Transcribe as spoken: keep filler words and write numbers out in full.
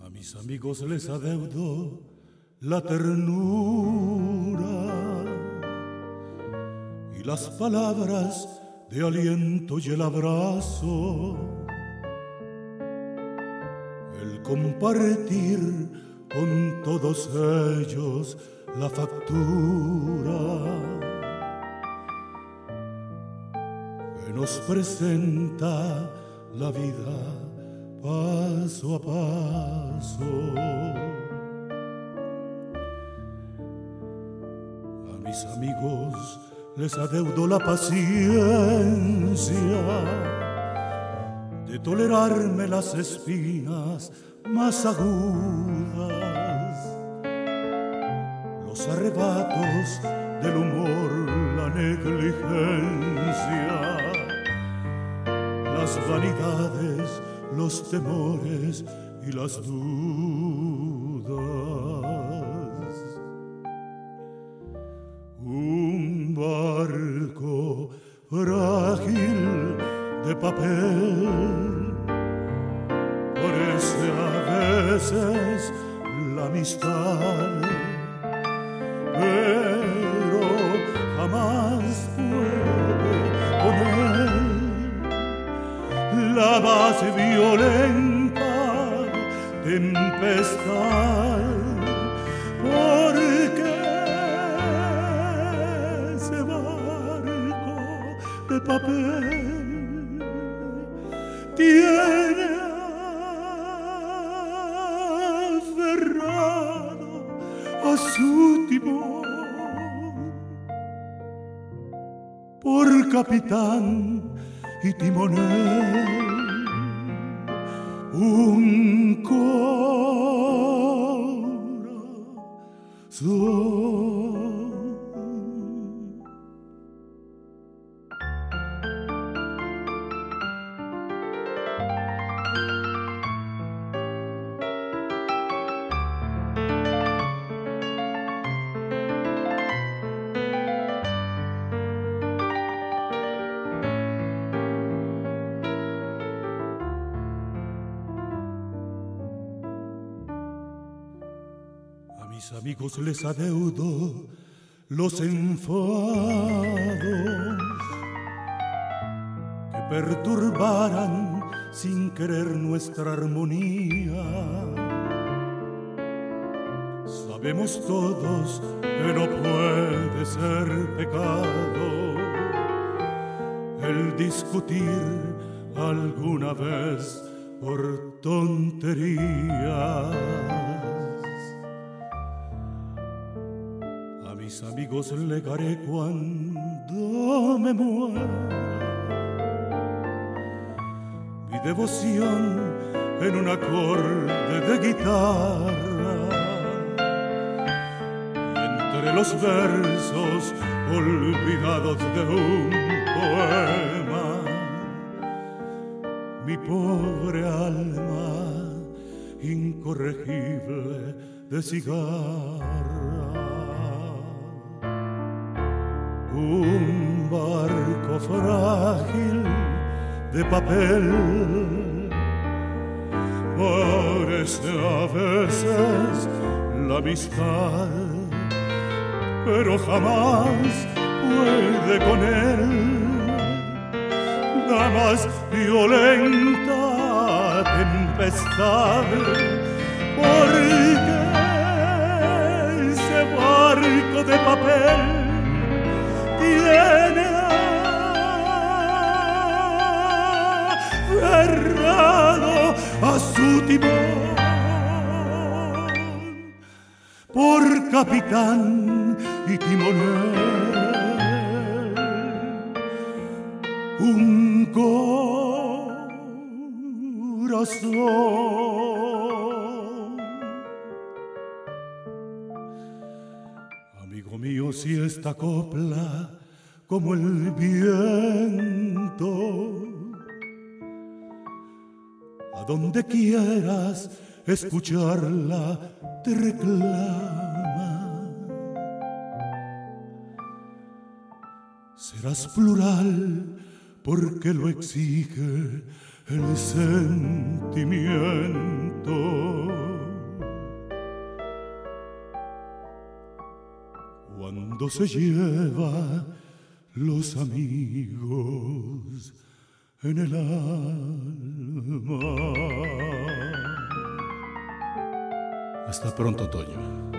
A mis amigos les adeudo la ternura y las palabras de aliento y el abrazo, el compartir con todos ellos la factura que nos presenta la vida paso a paso. A mis amigos les adeudo la paciencia de tolerarme las espinas más agudas, los arrebatos del humor, la negligencia, las vanidades, los temores y las dudas. Un barco frágil de papel, parece a veces la amistad, pero jamás puede con él la más violenta tempestad, porque ese barco de papel tiene aferrado a su timón por capitán y timonel un corazón. A mis amigos les adeudo los enfados que perturbaran sin querer nuestra armonía. Sabemos todos que no puede ser pecado el discutir alguna vez por tonterías. A mis amigos legaré cuando me muera mi devoción en un acorde de guitarra, y entre los versos olvidados de un poema mi pobre alma incorregible de cigarra. Un barco frágil de papel parece a veces la amistad, pero jamás puede con él la más violenta tempestad, porque ese barco de papel tiene aferrado a su timón por capitán y timonel un corazón. Amigo mío, si esta copla como el viento a donde quieras escucharla te reclama, serás plural porque lo exige el sentimiento. cuando se lleva los amigos en el alma. Hasta pronto, Toño.